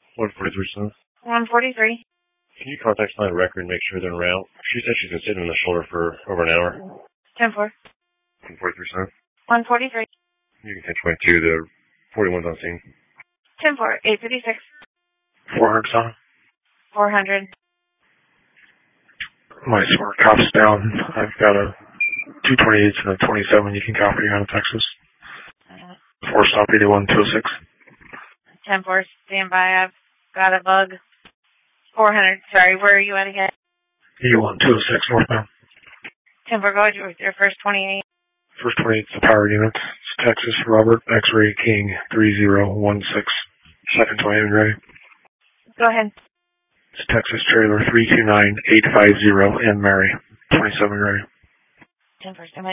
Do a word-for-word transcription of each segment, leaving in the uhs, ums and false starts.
one forty-three South. one forty-three. Can you contact my record and make sure they're en route? She said she's been sitting in the shoulder for over an hour. ten four. one forty-three South. one forty-three. You can ten twenty-two, the forty-one's on scene. ten four. eight fifty-six. four hundred South. four hundred. My smart cops down. I've got a two twenty-eight and a twenty-seven. You can copy out of Texas. Uh, four stop eighty-one two oh six. ten four. Stand by. I've got a bug. four hundred. Sorry, where are you at again? eighty-one two oh six northbound. ten four. Go ahead with your first twenty-eight. First twenty-eight is the power unit. It's Texas Robert X-ray King three zero one six. Second twenty-eight ready. Go ahead. It's Texas Trailer three two nine eight five zero and Mary. twenty-seven ready. ten four. Stand by.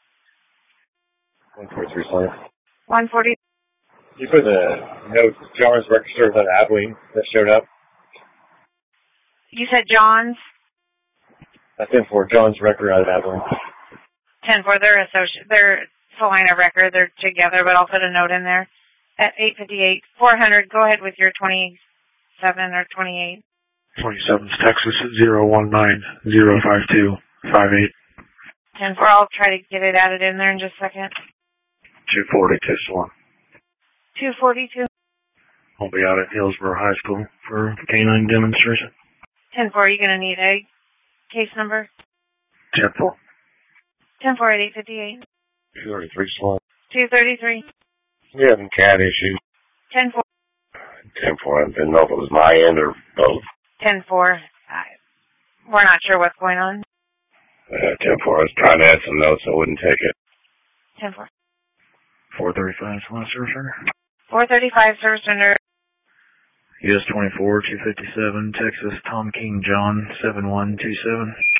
one forty-three South. one forty. You put the note, John's record service on Abilene that showed up. You said John's? I ten four, John's record out of Abilene. ten four. They're associate. They're Salina record. They're together, but I'll put a note in there. At eight fifty-eight. four hundred. Go ahead with your twenty-seven or twenty-eight. twenty-seven is Texas zero one nine zero five two five eight. ten four. I'll try to get it added in there in just a second. two forty test one. two forty-two. I'll be out at Hillsborough High School for canine demonstration. ten four. Are you going to need a case number? ten four. ten four at eight fifty-eight. two thirty-three Swan. two thirty-three. We having cat issues. ten four. ten four, I didn't know if it was my end or both. ten four. I, we're not sure what's going on. Uh, ten four, I was trying to add some notes, I wouldn't take it. ten four. four thirty-five, Swan Service Center. four thirty-five, Service Center. U S twenty-four two fifty-seven, Texas Tom King John seven one two seven.